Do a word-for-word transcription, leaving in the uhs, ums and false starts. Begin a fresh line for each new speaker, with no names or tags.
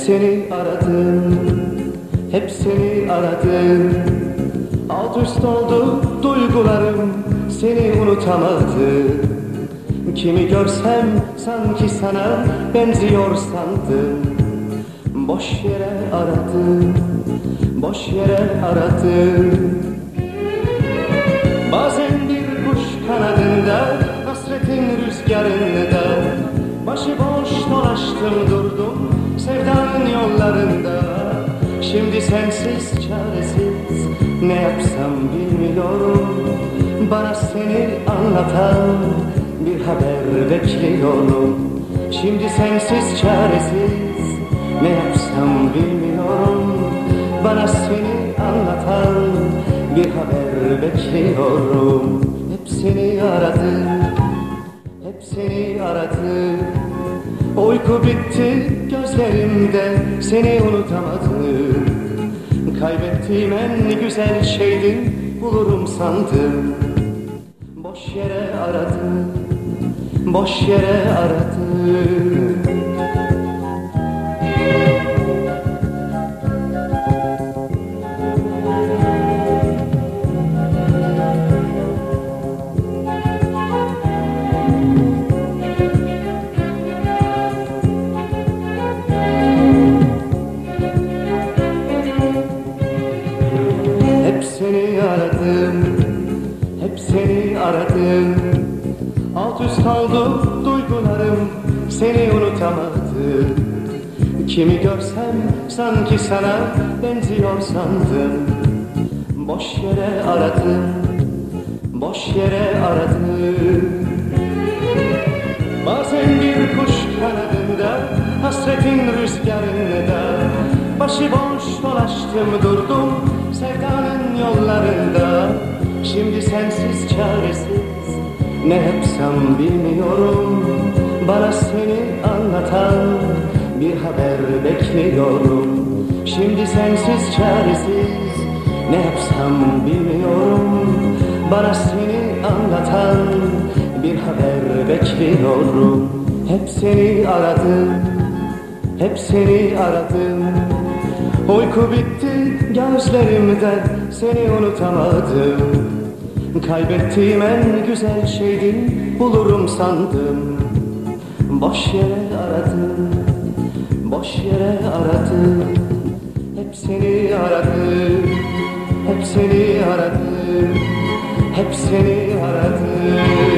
seni aradım, hep seni aradım. Alt üst oldu duygularım, seni unutamadım. Kimi görsem sanki sana benziyor sandım. Boş yere aradım, boş yere aradım. Bazen bir kuş kanadında, hasretin rüzgarında, başıboş dolaştım durdum sevdanın yollarında. Şimdi sensiz çaresiz ne yapsam bilmiyorum. Bana seni anlatan bir haber bekliyorum. Şimdi sensiz çaresiz ne yapsam bilmiyorum. Bana seni anlatan bir haber bekliyorum. Hep seni aradım, hep seni aradım. Uyku bitti gözlerimde, seni unutamadım. Kaybettiğim en güzel şeydi, bulurum sandım. Boş yere aradım, boş yere aradım. Hep seni aradım, hep seni aradım. Alt üst oldu duygularım, seni unutamadım. Kimi görsem sanki sana benziyor sandım. Boş yere aradım, boş yere aradım. Bazen bir kuş kanadında, hasretin rüzgarında, başıboş dolaştım durdum sevdanın yollarında. Şimdi sensiz çaresiz ne yapsam bilmiyorum. Bana seni anlatan bir haber bekliyorum. Şimdi sensiz çaresiz ne yapsam bilmiyorum. Bana seni anlatan bir haber bekliyorum. Hep seni aradım, hep seni aradım. Uyku bitti gözlerimde, seni unutamadım. Kaybettiğim en güzel şeydi, bulurum sandım. Boş yere aradım, boş yere aradım. Hep seni aradım, hep seni aradım, hep seni aradım.